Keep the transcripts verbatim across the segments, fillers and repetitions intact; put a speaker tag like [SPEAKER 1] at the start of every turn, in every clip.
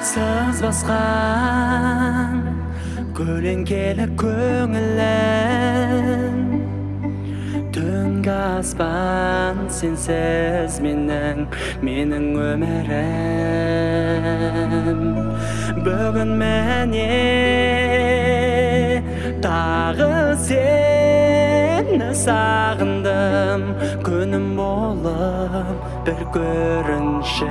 [SPEAKER 1] Сыз басқан көлеңкелі көңілім, түнгі аспан сенсіз менің менің өмірім. Бүгін міне тағы сені сағындым, күнім болып бір көрінші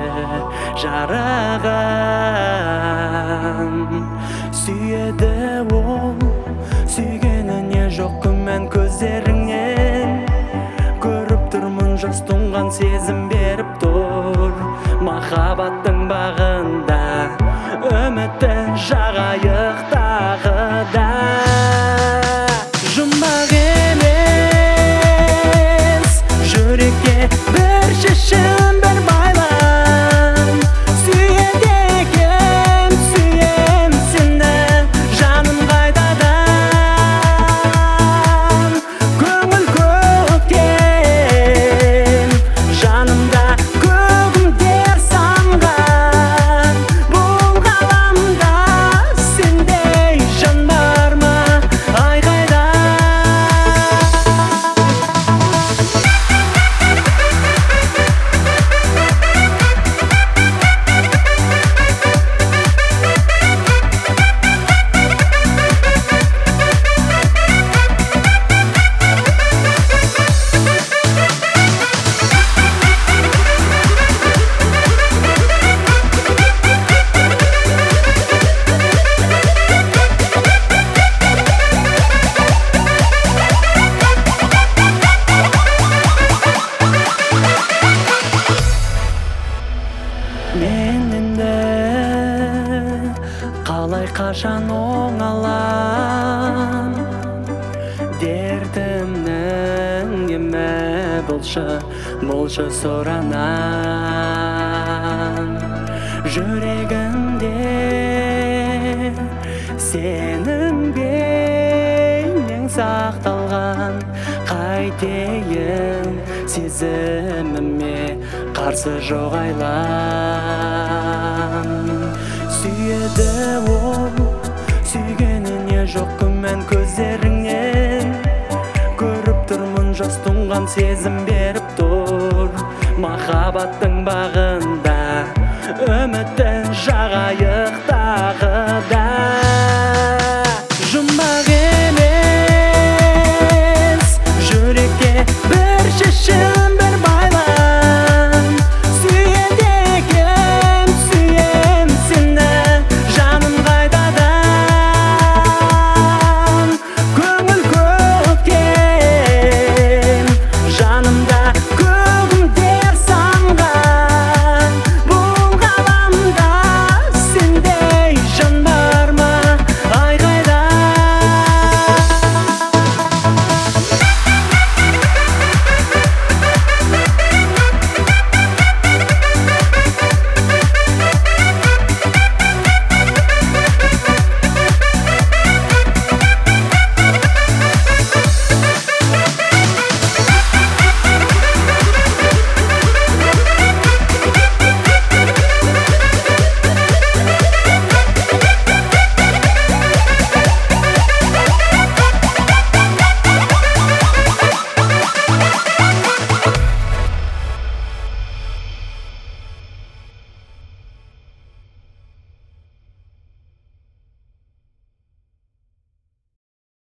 [SPEAKER 1] жарығым. Сүйеді ол, сүйгеніне жоқ күмән көздеріңнен, көріп тұрмын жас тұнған сезім беріп тұр. Махаббаттың бағында үміттің жағайық тағы да. Жұмбақ емес жүрекке бір шешім бір байлам. Сүйеді екем, сүйем сені жаным қайтадан. Көңіл көктем жанымда көгімдер самған. Бұл ғаламда сендей жан бар ма айқайда. Мен енді қалай қашан оңалам, дертімнің емі болшы, болшы соранам. Жүрегімде сенің бейнең сақталған, қайтейін сезіміме қарсы жоқ айлам. Сүйеді ол, сүйгеніне жоқ күмән көздеріңнен, көріп тұрмын жас тұнған сезім беріп тұр. Махаббаттың бағында үміттің жағайық тағы